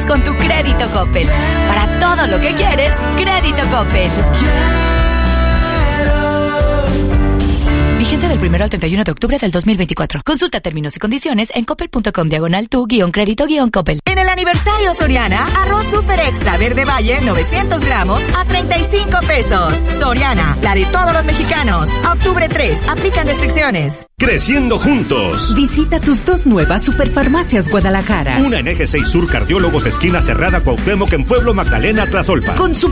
pesos con tu crédito Coppel. Para todo lo que quieres, crédito Coppel. Vigencia del 1 al 31 de octubre del 2024. Consulta términos y condiciones en coppel.com/tu-crédito-Coppel. En el aniversario Soriana, arroz super extra verde valle 900 gramos a 35 pesos. Soriana, la de todos los mexicanos. A octubre 3, aplican restricciones. Creciendo juntos. Visita tus 2 nuevas Superfarmacias Guadalajara. Una en Eje 6 Sur, Cardiólogos, esquina Cerrada, Cuauhtémoc, en Pueblo Magdalena, Tlazolpa. Con su